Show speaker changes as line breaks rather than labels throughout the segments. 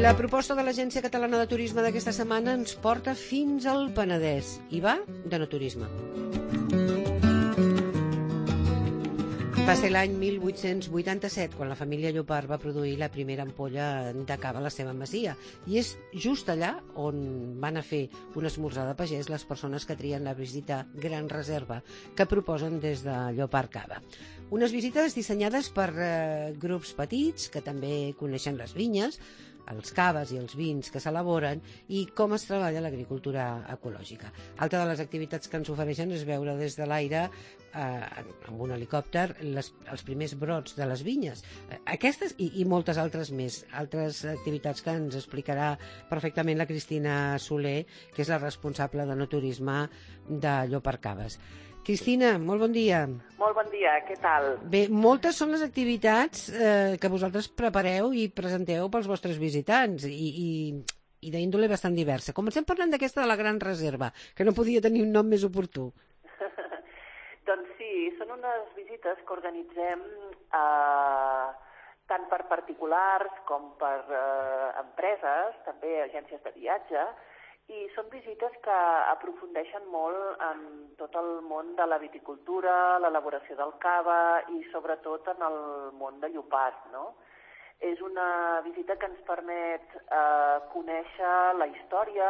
La proposta de l'Agència Catalana de Turisme d'aquesta setmana ens porta fins al Penedès i va de no turisme. Va ser l'any 1887 quan la família Llopart va produir la primera ampolla de cava a la seva masia, i és just allà on van a fer un esmorzar de pagès les persones que trien la visita Gran Reserva que proposen des de Llopart Cava. Unes visites dissenyades per grups petits que també coneixen les vinyes, els caves i els vins que s'elaboren i com es treballa l'agricultura ecològica. Altra de les activitats que ens ofereixen és veure des de l'aire amb un helicòpter els primers brots de les vinyes. Aquestes i moltes altres més, altres activitats que ens explicarà perfectament la Cristina Soler, que és la responsable de no turisme de Llopart Caves. Cristina, molt bon dia.
Molt bon dia, què tal?
Bé, moltes són les activitats que vosaltres prepareu i presenteu pels vostres visitants i d'índole bastant diversa. Comencem parlant d'aquesta de la Gran Reserva, que no podia tenir un nom més oportú.
Doncs sí, són unes visites que organitzem tant per particulars com per empreses, també agències de viatge, i són visites que aprofundeixen molt en tot el món de la viticultura, l'elaboració del cava i sobretot en el món de Llopart, no? És una visita que ens permet conèixer la història,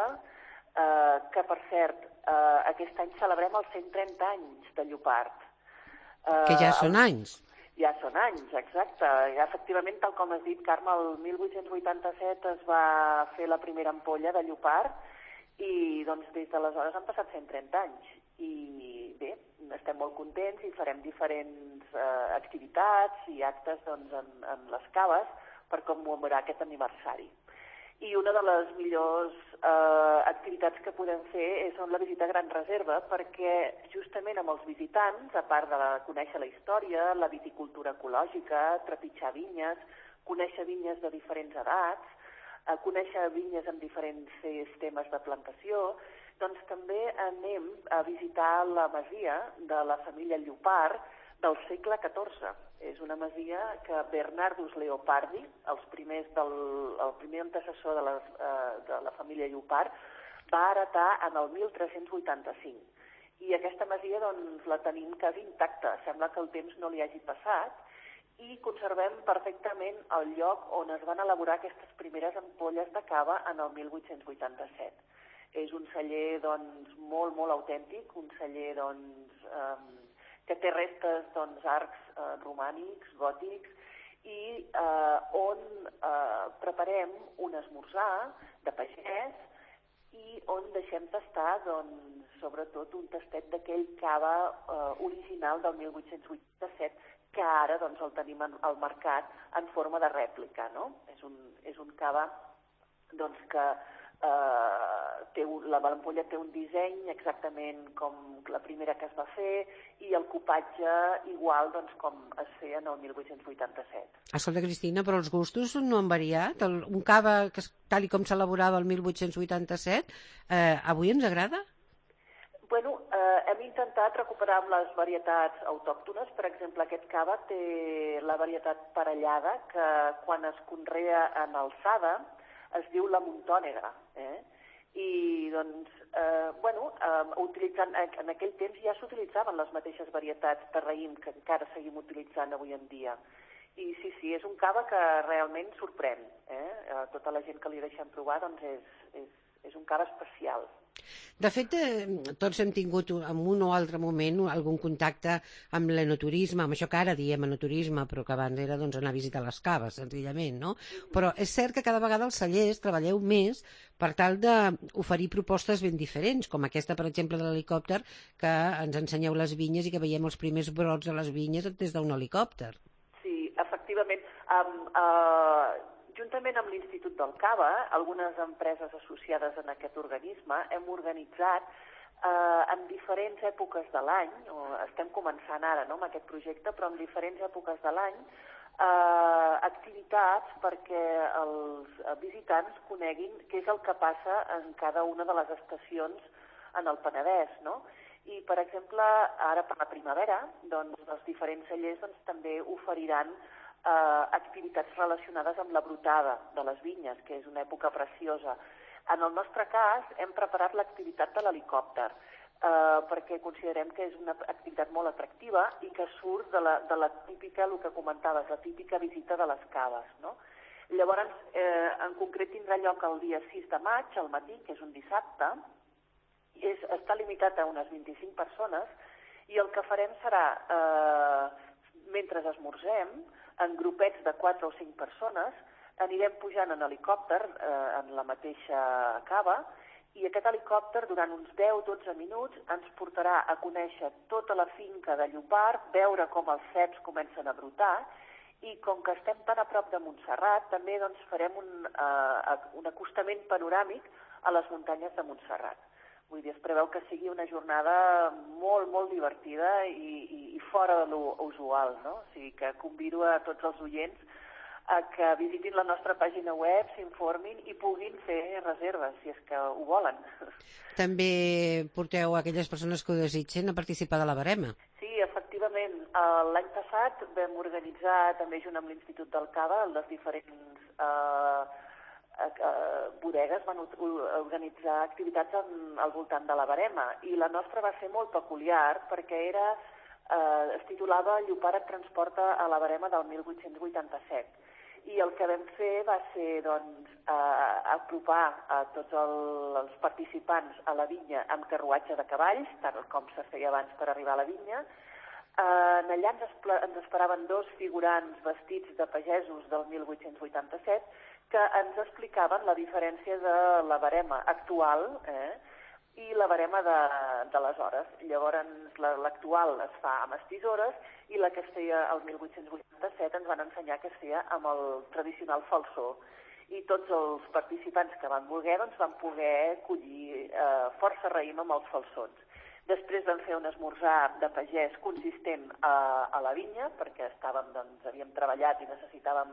que per cert, aquest any celebrem els 130 anys de Llopart.
Que ja són anys.
Ja són anys, exacte. Efectivament, tal com has dit, Carme, el 1887 es va fer la primera ampolla de Llopart i doncs des d'aleshores han passat 130 anys. I bé, estem molt contents i farem diferents activitats i actes en les caves per commemorar aquest aniversari. I una de les millors activitats que podem fer són la visita a Gran Reserva, perquè justament amb els visitants, a part de conèixer la història, la viticultura ecològica, trepitjar vinyes, conèixer vinyes de diferents edats, conèixer vinyes amb diferents sistemes de plantació, doncs també anem a visitar la masia de la família Llopart del segle XIV. És una masia que Bernardus Leopardi, el primer antecessor de la família Llopart, va heretar en el 1385. I aquesta masia doncs, la tenim quasi intacta, sembla que el temps no li hagi passat, i conservem perfectament el lloc on es van elaborar aquestes primeres ampolles de cava en el 1887. És un celler doncs, molt, molt autèntic, un celler doncs, que té restes d'arcs romànics, gòtics, i on preparem un esmorzar de pagès i on deixem tastar doncs, sobretot un tastet d'aquell cava original del 1887 que ara doncs, el tenim al mercat en forma de rèplica, no? És un cava doncs, que l'ampolla té un disseny exactament com la primera que es va fer i el cupatge igual doncs, com es feia en el 1887.
Escolta, Cristina, però els gustos no han variat? Un cava que tal com s'elaborava el 1887, avui ens agrada?
Bueno, hem intentat recuperar amb les varietats autòctones. Per exemple, aquest cava té la varietat parellada, que quan es conrea en alçada es diu la muntònega. I, doncs, en aquell temps ja s'utilitzaven les mateixes varietats de raïm que encara seguim utilitzant avui en dia. I sí, és un cava que realment sorprèn. Tota la gent que li deixem provar doncs, és un cava especial.
De fet, tots hem tingut en un o altre moment algun contacte amb l'enoturisme, amb això que ara diem enoturisme, però que abans era doncs, anar a visitar les caves, senzillament, no? Però és cert que cada vegada els cellers treballeu més per tal d'oferir propostes ben diferents, com aquesta, per exemple, de l'helicòpter, que ens ensenyeu les vinyes i que veiem els primers brots de les vinyes des d'un helicòpter.
Sí, efectivament. Juntament amb l'Institut del Cava, algunes empreses associades en aquest organisme, hem organitzat en diferents èpoques de l'any, estem començant ara amb aquest projecte, però en diferents èpoques de l'any, activitats perquè els visitants coneguin què és el que passa en cada una de les estacions en el Penedès, no? I, per exemple, ara per la primavera, doncs, els diferents cellers també oferiran activitats relacionades amb la brotada de les vinyes, que és una època preciosa. En el nostre cas, hem preparat l'activitat de l'helicòpter, perquè considerem que és una activitat molt atractiva i que surt de la típica, el que comentaves, la típica visita de les caves, no? Llavors, en concret tindrà lloc el dia 6 de maig, al matí, que és un dissabte, està limitat a unes 25 persones, i el que farem serà, mentre esmorzem, en grupets de 4 o 5 persones, anirem pujant en helicòpter en la mateixa cava, i aquest helicòpter, durant uns 10-12 minuts, ens portarà a conèixer tota la finca de Llopart, veure com els ceps comencen a brotar, i com que estem tan a prop de Montserrat, també doncs, farem un acostament panoràmic a les muntanyes de Montserrat. Vull dir, es preveu que sigui una jornada molt, molt divertida i fora de l'usual, no? O sigui que convido a tots els oients a que visitin la nostra pàgina web, s'informin i puguin fer reserves, si és que ho volen.
També porteu aquelles persones que ho desitgen a participar de la barema.
Sí, efectivament. L'any passat vam organitzar, també junt amb l'Institut del Cava, les diferents bodegues van organitzar activitats al voltant de la barema, i la nostra va ser molt peculiar perquè es titulava Llopart et transporta a la barema del 1887. I el que vam fer va ser doncs, apropar a tots els participants a la vinya amb carruatge de cavalls, tal com se feia abans per arribar a la vinya. Allà ens esperaven 2 figurants vestits de pagesos del 1887 que ens explicaven la diferència de la barema actual i la barema d'aleshores. Llavors, l'actual es fa amb estisores i la que es feia el 1887 ens van ensenyar que es feia amb el tradicional falsó. I tots els participants que van voler doncs, van poder collir força raïm amb els falsons. Després vam fer un esmorzar de pagès consistent a la vinya, perquè havíem treballat i necessitàvem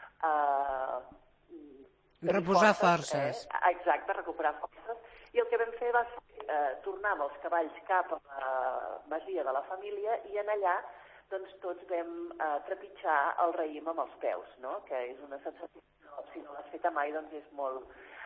reposar forces.
Exacte, recuperar forces. I el que vam fer va ser tornar amb els cavalls cap a la masia de la família i en allà doncs, tots vam trepitjar el raïm amb els peus, no? Que és una sensació, si no l'has feta mai, doncs és molt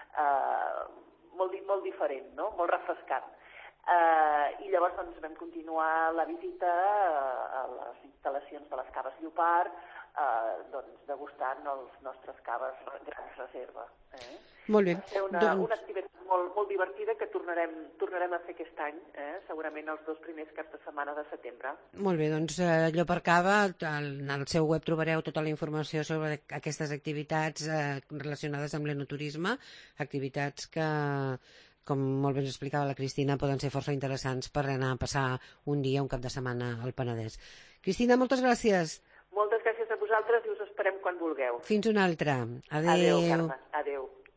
diferent, no? Molt refrescant. I llavors doncs, vam continuar la visita a les instal·lacions de les caves Llopart, doncs, degustant els nostres caves Grans Reserva.
Molt bé.
Va ser una activitat molt divertida que tornarem a fer aquest any, segurament els 2 primers caps de setmana de setembre.
Molt bé, doncs Llopart Cava, en el seu web trobareu tota la informació sobre aquestes activitats relacionades amb l'enoturisme, activitats que, com molt bé ens explicava la Cristina, poden ser força interessants per anar a passar un dia, un cap de setmana al Penedès. Cristina, moltes gràcies.
Moltes gràcies a vosaltres i us esperem quan vulgueu.
Fins una altra. Adéu.
Adéu, Carme. Adéu.